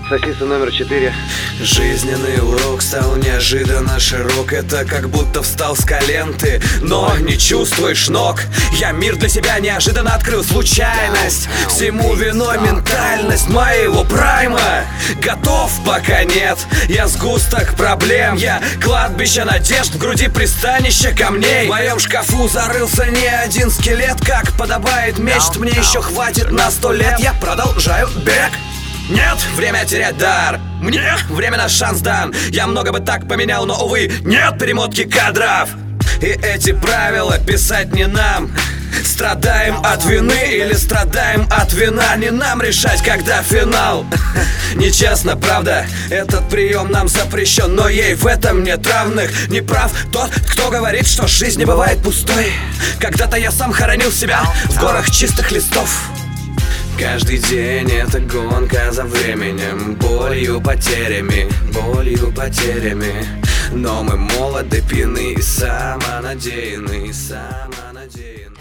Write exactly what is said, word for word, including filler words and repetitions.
Сосиса номер четыре. Жизненный урок стал неожиданно широк. Это как будто встал с колен ты, но не чувствуешь ног. Я мир для себя неожиданно открыл. Случайность, всему виной ментальность моего прайма. Готов, пока нет. Я сгусток проблем. Я кладбище надежд, в груди пристанище камней. В моем шкафу зарылся не один скелет. Как подобает мечт, мне еще хватит на сто лет. Я продолжаю бег. Нет, время терять дар. Мне время на шанс дан. Я много бы так поменял, но, увы, нет перемотки кадров. И эти правила писать не нам. Страдаем от вины или страдаем от вина. Не нам решать, когда финал. Нечестно, правда, этот прием нам запрещен, но ей в этом нет равных. Не прав тот, кто говорит, что жизнь не бывает пустой. Когда-то я сам хоронил себя в горах чистых листов. Каждый день это гонка за временем, болью, потерями, болью, потерями. Но мы молоды, пьяны и самонадеянны, самонадеянны.